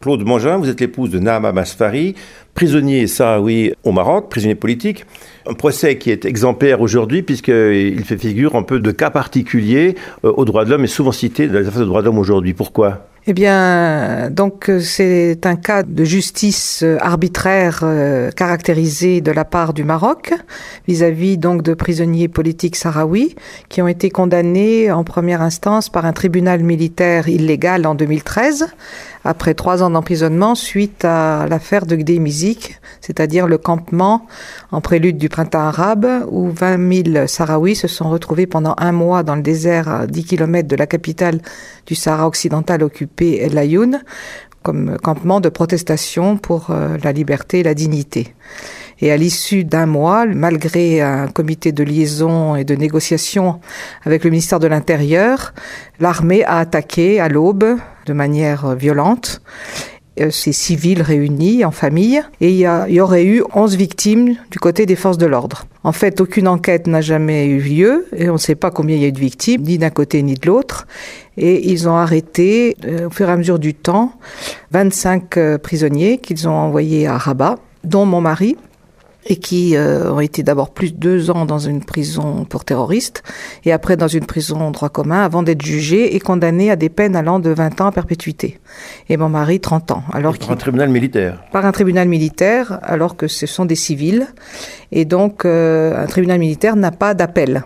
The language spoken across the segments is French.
Claude Mangin, vous êtes l'épouse de Nahama Masfari, prisonnier sahraoui au Maroc, prisonnier politique. Un procès qui est exemplaire aujourd'hui puisqu'il fait figure un peu de cas particulier aux droits de l'homme et souvent cité dans les affaires de droits de l'homme aujourd'hui. Pourquoi ? Eh bien, donc c'est un cas de justice arbitraire caractérisé de la part du Maroc vis-à-vis donc de prisonniers politiques sahraouis qui ont été condamnés en première instance par un tribunal militaire illégal en 2013 après 3 ans d'emprisonnement suite à l'affaire de Gdé Mizik, c'est-à-dire le campement en prélude du printemps arabe où 20 000 Sahraouis se sont retrouvés pendant 1 mois dans le désert à 10 km de la capitale du Sahara occidental occupé, El Ayoun, comme campement de protestation pour la liberté et la dignité. Et à l'issue d'1 mois, malgré un comité de liaison et de négociation avec le ministère de l'Intérieur, l'armée a attaqué à l'aube de manière violente ces civils réunis en famille et il y aurait eu 11 victimes du côté des forces de l'ordre. En fait, aucune enquête n'a jamais eu lieu et on ne sait pas combien il y a eu de victimes, ni d'un côté ni de l'autre. Et ils ont arrêté, au fur et à mesure du temps, 25 prisonniers qu'ils ont envoyés à Rabat, dont mon mari, et qui ont été d'abord plus de 2 ans dans une prison pour terroristes et après dans une prison droit commun avant d'être jugés et condamnés à des peines allant de 20 ans à perpétuité. Et mon mari, 30 ans. Par un tribunal militaire. Par un tribunal militaire, alors que ce sont des civils. Et donc, un tribunal militaire n'a pas d'appel.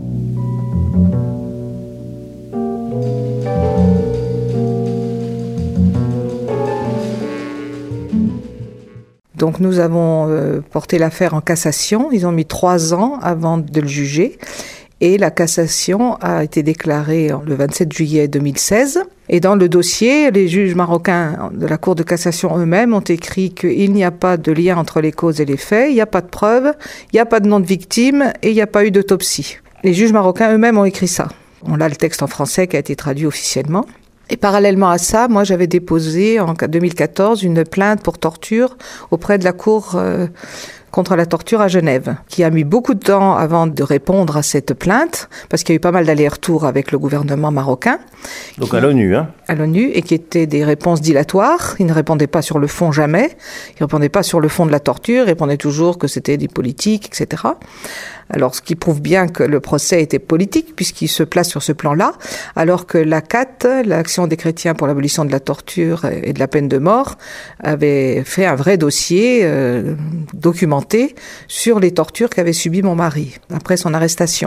Donc nous avons porté l'affaire en cassation. Ils ont mis 3 ans avant de le juger. Et la cassation a été déclarée le 27 juillet 2016. Et dans le dossier, les juges marocains de la Cour de cassation eux-mêmes ont écrit qu'il n'y a pas de lien entre les causes et les faits, il n'y a pas de preuves, il n'y a pas de nom de victime et il n'y a pas eu d'autopsie. Les juges marocains eux-mêmes ont écrit ça. On a le texte en français qui a été traduit officiellement. Et parallèlement à ça, moi j'avais déposé en 2014 une plainte pour torture auprès de la Cour contre la torture à Genève, qui a mis beaucoup de temps avant de répondre à cette plainte, parce qu'il y a eu pas mal d'allers-retours avec le gouvernement marocain. Donc à l'ONU, hein ? À l'ONU, et qui étaient des réponses dilatoires. Ils ne répondaient pas sur le fond jamais. Ils ne répondaient pas sur le fond de la torture. Ils répondaient toujours que c'était des politiques, etc. Alors, ce qui prouve bien que le procès était politique, puisqu'il se place sur ce plan-là, alors que l'ACAT, l'Action des chrétiens pour l'abolition de la torture et de la peine de mort, avait fait un vrai dossier documenté sur les tortures qu'avait subies mon mari après son arrestation.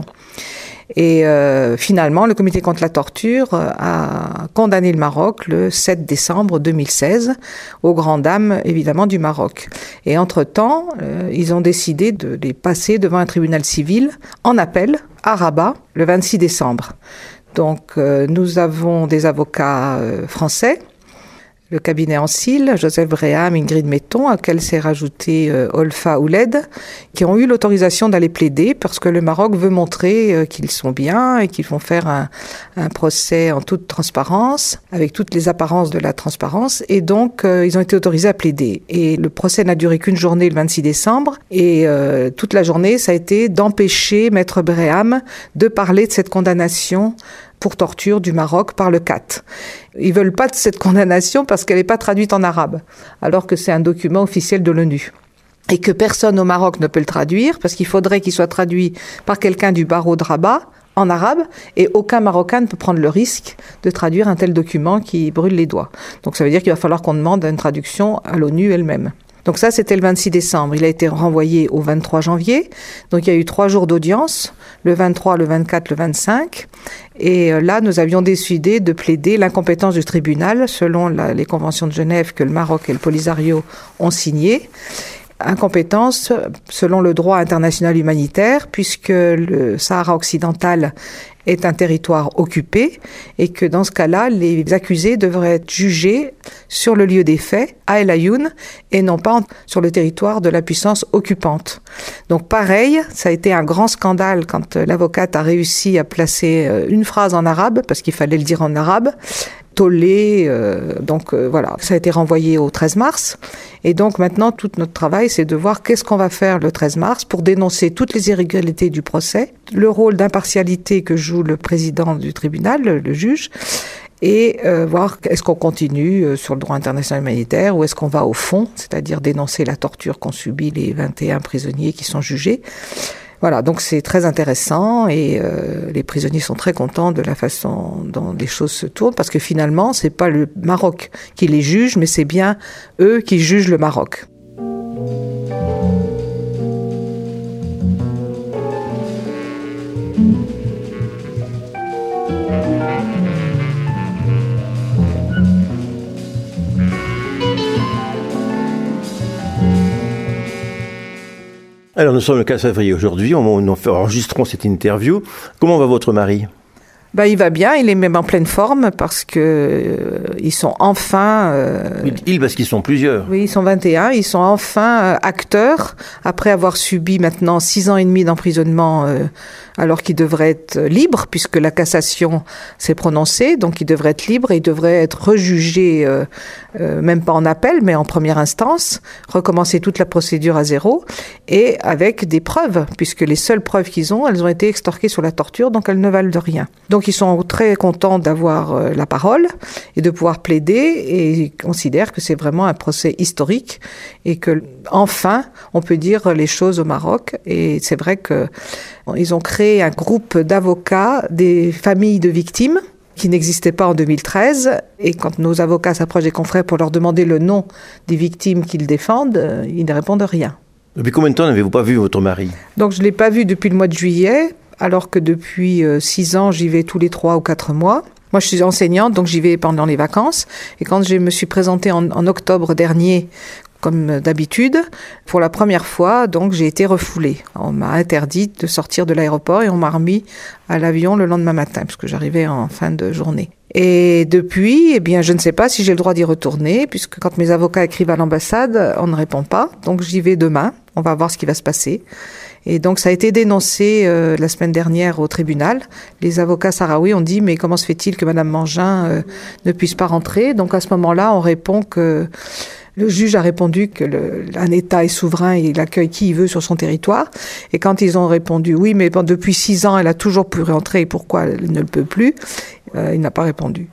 Et finalement, le comité contre la torture a condamné le Maroc le 7 décembre 2016, aux grandes dames, évidemment, du Maroc. Et entre-temps, ils ont décidé de les passer devant un tribunal civil en appel à Rabat le 26 décembre. Donc, nous avons des avocats français, le cabinet Ancil, Joseph Breham, Ingrid Metton, auquel s'est rajouté Olfa Ouled, qui ont eu l'autorisation d'aller plaider parce que le Maroc veut montrer qu'ils sont bien et qu'ils vont faire un procès en toute transparence, avec toutes les apparences de la transparence. Et donc, ils ont été autorisés à plaider. Et le procès n'a duré qu'une journée, le 26 décembre. Et toute la journée, ça a été d'empêcher Maître Breham de parler de cette condamnation pour torture du Maroc par le CAT. Ils veulent pas de cette condamnation parce qu'elle n'est pas traduite en arabe, alors que c'est un document officiel de l'ONU. Et que personne au Maroc ne peut le traduire, parce qu'il faudrait qu'il soit traduit par quelqu'un du barreau de Rabat en arabe, et aucun Marocain ne peut prendre le risque de traduire un tel document qui brûle les doigts. Donc ça veut dire qu'il va falloir qu'on demande une traduction à l'ONU elle-même. Donc ça, c'était le 26 décembre. Il a été renvoyé au 23 janvier. Donc il y a eu 3 jours d'audience, le 23, le 24, le 25. Et là, nous avions décidé de plaider l'incompétence du tribunal selon les conventions de Genève que le Maroc et le Polisario ont signées. Incompétence selon le droit international humanitaire, puisque le Sahara occidental est un territoire occupé et que dans ce cas-là, les accusés devraient être jugés sur le lieu des faits, à El Ayoun, et non pas sur le territoire de la puissance occupante. Donc pareil, ça a été un grand scandale quand l'avocate a réussi à placer une phrase en arabe, parce qu'il fallait le dire en arabe, tollé, voilà, ça a été renvoyé au 13 mars. Et donc maintenant, tout notre travail, c'est de voir qu'est-ce qu'on va faire le 13 mars pour dénoncer toutes les irrégularités du procès, le rôle d'impartialité que joue le président du tribunal, le juge, et voir est-ce qu'on continue sur le droit international humanitaire ou est-ce qu'on va au fond, c'est-à-dire dénoncer la torture qu'ont subi les 21 prisonniers qui sont jugés. Voilà, donc c'est très intéressant et les prisonniers sont très contents de la façon dont les choses se tournent parce que finalement, c'est pas le Maroc qui les juge, mais c'est bien eux qui jugent le Maroc. Alors, nous sommes le 15 février aujourd'hui, nous enregistrons cette interview. Comment va votre mari ? Il va bien, il est même en pleine forme parce que ils sont enfin... Parce qu'ils sont plusieurs. Oui, ils sont 21, ils sont enfin acteurs après avoir subi maintenant 6 ans et demi d'emprisonnement alors qu'ils devraient être libres puisque la cassation s'est prononcée, donc ils devraient être libres et ils devraient être rejugés, même pas en appel, mais en première instance, recommencer toute la procédure à zéro et avec des preuves, puisque les seules preuves qu'ils ont, elles ont été extorquées sur la torture, donc elles ne valent de rien. Donc ils sont très contents d'avoir la parole et de pouvoir plaider et ils considèrent que c'est vraiment un procès historique et que enfin on peut dire les choses au Maroc. Et c'est vrai que ils ont créé un groupe d'avocats des familles de victimes qui n'existait pas en 2013. Et quand nos avocats s'approchent des confrères pour leur demander le nom des victimes qu'ils défendent, ils ne répondent rien. Depuis combien de temps n'avez-vous pas vu votre mari ? Donc je ne l'ai pas vu depuis le mois de juillet. Alors que depuis 6 ans, j'y vais tous les 3 ou 4 mois. Moi, je suis enseignante, donc j'y vais pendant les vacances. Et quand je me suis présentée en octobre dernier, comme d'habitude, pour la première fois, donc j'ai été refoulée. On m'a interdit de sortir de l'aéroport et on m'a remis à l'avion le lendemain matin, parce que j'arrivais en fin de journée. Et depuis, je ne sais pas si j'ai le droit d'y retourner, puisque quand mes avocats écrivent à l'ambassade, on ne répond pas. Donc j'y vais demain, on va voir ce qui va se passer. Et donc ça a été dénoncé la semaine dernière au tribunal. Les avocats sahraouis ont dit mais comment se fait-il que Madame Mangin ne puisse pas rentrer ? Donc à ce moment-là, on répond que le juge a répondu que un État est souverain et il accueille qui il veut sur son territoire. Et quand ils ont répondu oui, mais depuis 6 ans, elle a toujours pu rentrer et pourquoi elle ne le peut plus, il n'a pas répondu.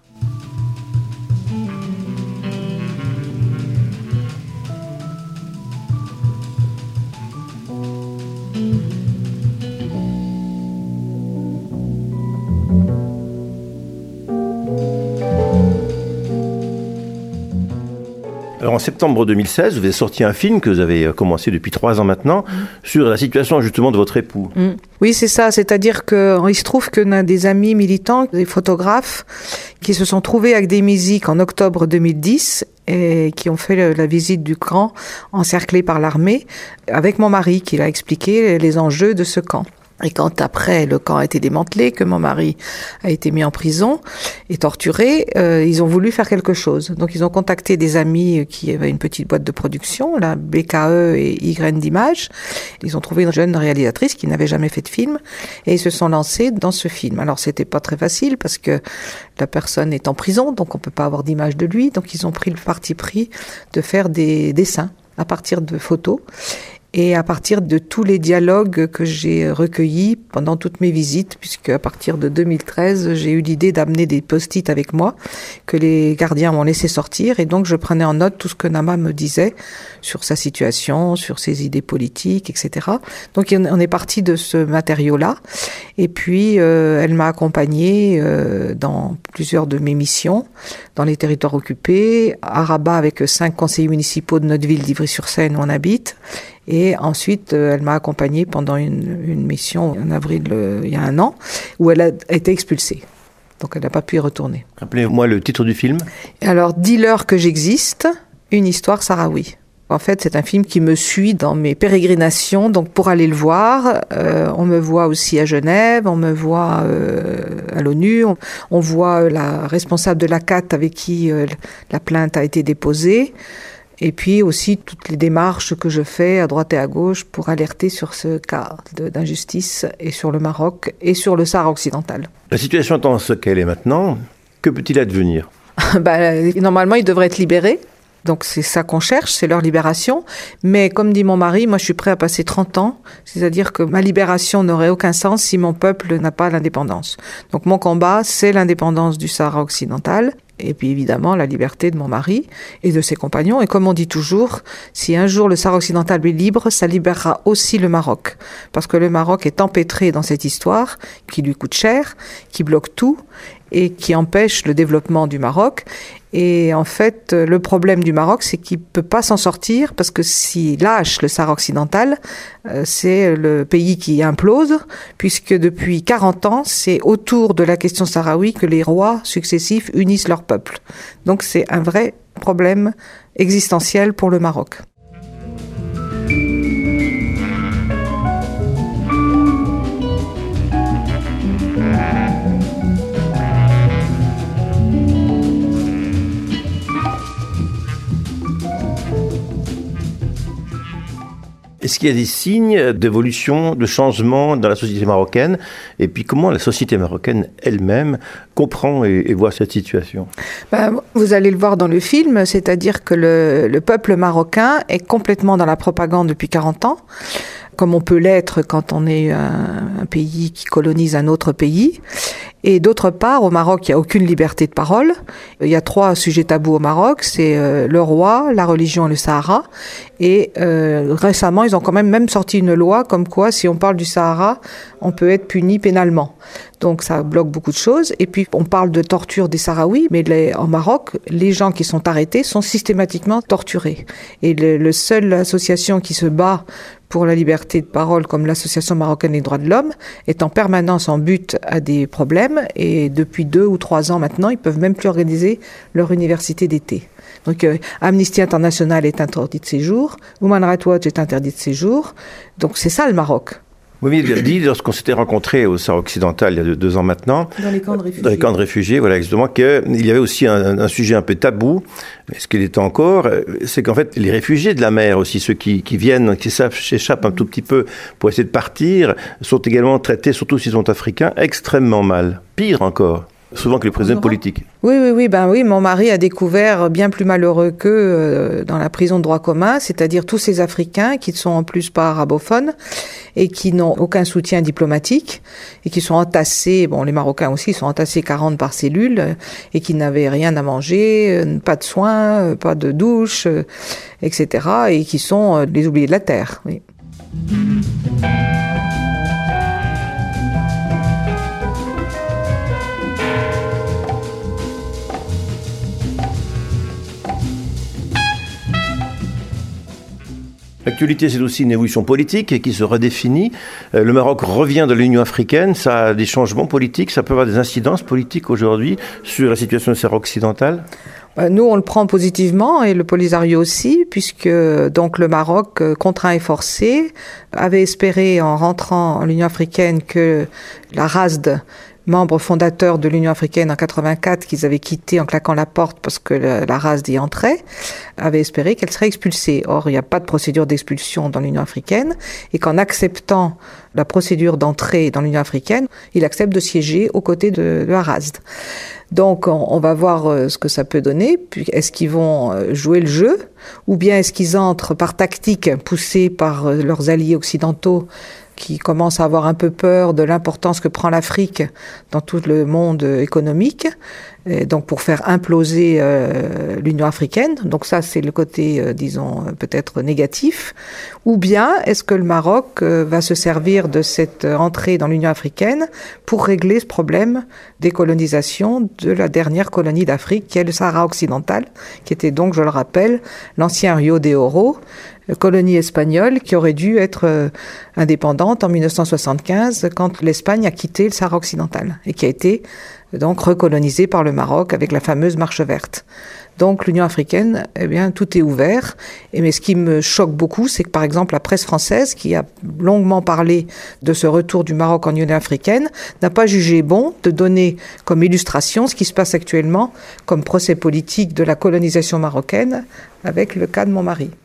Alors en septembre 2016, vous avez sorti un film que vous avez commencé depuis 3 ans maintenant sur la situation justement de votre époux. Oui, c'est ça. C'est-à-dire qu'il se trouve qu'on a des amis militants, des photographes qui se sont trouvés avec des musiques en octobre 2010 et qui ont fait la visite du camp encerclé par l'armée avec mon mari qui l'a expliqué les enjeux de ce camp. Et quand après le camp a été démantelé, que mon mari a été mis en prison et torturé, ils ont voulu faire quelque chose. Donc ils ont contacté des amis qui avaient une petite boîte de production, la BKE et Y d'Images. Ils ont trouvé une jeune réalisatrice qui n'avait jamais fait de film et ils se sont lancés dans ce film. Alors c'était pas très facile parce que la personne est en prison, donc on peut pas avoir d'image de lui. Donc ils ont pris le parti pris de faire des dessins à partir de photos. Et à partir de tous les dialogues que j'ai recueillis pendant toutes mes visites, puisque à partir de 2013, j'ai eu l'idée d'amener des post-it avec moi, que les gardiens m'ont laissé sortir, et donc je prenais en note tout ce que Nama me disait sur sa situation, sur ses idées politiques, etc. Donc on est parti de ce matériau-là, et puis elle m'a accompagnée dans plusieurs de mes missions, dans les territoires occupés, à Rabat avec 5 conseillers municipaux de notre ville d'Ivry-sur-Seine où on habite. Et ensuite, elle m'a accompagnée pendant une mission en avril, il y a 1 an, où elle a été expulsée. Donc elle n'a pas pu y retourner. Rappelez-moi le titre du film. Alors, Dis-leur que j'existe, une histoire sahraoui. En fait, c'est un film qui me suit dans mes pérégrinations. Donc, pour aller le voir, on me voit aussi à Genève, on me voit à l'ONU, on voit la responsable de l'ACAT avec qui la plainte a été déposée. Et puis aussi toutes les démarches que je fais à droite et à gauche pour alerter sur ce cas d'injustice et sur le Maroc et sur le Sahara occidental. La situation étant ce qu'elle est maintenant, que peut-il advenir ? Normalement, il devrait être libéré. Donc c'est ça qu'on cherche, c'est leur libération. Mais comme dit mon mari, moi je suis prêt à passer 30 ans, c'est-à-dire que ma libération n'aurait aucun sens si mon peuple n'a pas l'indépendance. Donc mon combat, c'est l'indépendance du Sahara occidental. Et puis évidemment la liberté de mon mari et de ses compagnons. Et comme on dit toujours, si un jour le Sahara occidental est libre, ça libérera aussi le Maroc. Parce que le Maroc est empêtré dans cette histoire qui lui coûte cher, qui bloque tout et qui empêche le développement du Maroc. Et en fait, le problème du Maroc, c'est qu'il ne peut pas s'en sortir parce que s'il lâche le Sahara occidental, c'est le pays qui implose, puisque depuis 40 ans, c'est autour de la question sahraoui que les rois successifs unissent leur peuple. Donc c'est un vrai problème existentiel pour le Maroc. Est-ce qu'il y a des signes d'évolution, de changement dans la société marocaine? Et puis comment la société marocaine elle-même comprend et voit cette situation? Vous allez le voir dans le film, c'est-à-dire que le peuple marocain est complètement dans la propagande depuis 40 ans, comme on peut l'être quand on est un pays qui colonise un autre pays. Et d'autre part, au Maroc, il n'y a aucune liberté de parole. Il y a 3 sujets tabous au Maroc, c'est le roi, la religion et le Sahara. Et récemment, ils ont quand même sorti une loi comme quoi, si on parle du Sahara, on peut être puni pénalement. Donc ça bloque beaucoup de choses. Et puis, on parle de torture des Sahraouis, mais en Maroc, les gens qui sont arrêtés sont systématiquement torturés. Et le seule association qui se bat pour la liberté de parole, comme l'Association marocaine des droits de l'homme, est en permanence en butte à des problèmes. Et depuis 2 ou 3 ans maintenant, ils peuvent même plus organiser leur université d'été. Donc Amnesty International est interdit de séjour, Human Rights Watch est interdit de séjour. Donc c'est ça le Maroc. Vous m'avez dit, lorsqu'on s'était rencontrés au Sahara occidental il y a 2 ans maintenant, dans les camps de réfugiés. Dans les camps de réfugiés, voilà, exactement, qu'il y avait aussi un sujet un peu tabou, ce qu'il est encore, c'est qu'en fait, les réfugiés de la mer aussi, ceux qui viennent, qui s'échappent un tout petit peu pour essayer de partir, sont également traités, surtout s'ils sont africains, extrêmement mal. Pire encore. Souvent que les prisonniers politiques. Oui, mon mari a découvert bien plus malheureux qu'eux dans la prison de droit commun, c'est-à-dire tous ces Africains qui ne sont en plus pas arabophones et qui n'ont aucun soutien diplomatique et qui sont entassés, les Marocains aussi sont entassés 40 par cellule et qui n'avaient rien à manger, pas de soins, pas de douche, etc. et qui sont les oubliés de la terre. Oui. L'actualité, c'est aussi une évolution politique qui se redéfinit. Le Maroc revient de l'Union africaine, ça a des changements politiques, ça peut avoir des incidences politiques aujourd'hui sur la situation du Sahara occidental? Nous, on le prend positivement et le Polisario aussi, puisque donc le Maroc, contraint et forcé, avait espéré en rentrant en l'Union africaine que la RASD, membre fondateur de l'Union africaine en 84, qu'ils avaient quitté en claquant la porte parce que la RASD y entrait, avait espéré qu'elle serait expulsée. Or, il n'y a pas de procédure d'expulsion dans l'Union africaine et qu'en acceptant la procédure d'entrée dans l'Union africaine, il accepte de siéger aux côtés de la RASD. Donc, on va voir ce que ça peut donner. Puis, est-ce qu'ils vont jouer le jeu ou bien est-ce qu'ils entrent par tactique, poussés par leurs alliés occidentaux qui commencent à avoir un peu peur de l'importance que prend l'Afrique dans tout le monde économique, et donc pour faire imploser l'Union africaine. Donc ça, c'est le côté, disons, peut-être négatif. Ou bien, est-ce que le Maroc va se servir de cette entrée dans l'Union africaine pour régler ce problème des colonisations de la dernière colonie d'Afrique, qui est le Sahara occidental, qui était donc, je le rappelle, l'ancien Rio de Oro, colonie espagnole qui aurait dû être indépendante en 1975 quand l'Espagne a quitté le Sahara occidental et qui a été donc recolonisée par le Maroc avec la fameuse marche verte. Donc l'Union africaine, tout est ouvert. Mais ce qui me choque beaucoup, c'est que par exemple la presse française, qui a longuement parlé de ce retour du Maroc en Union africaine, n'a pas jugé bon de donner comme illustration ce qui se passe actuellement comme procès politique de la colonisation marocaine avec le cas de mon mari.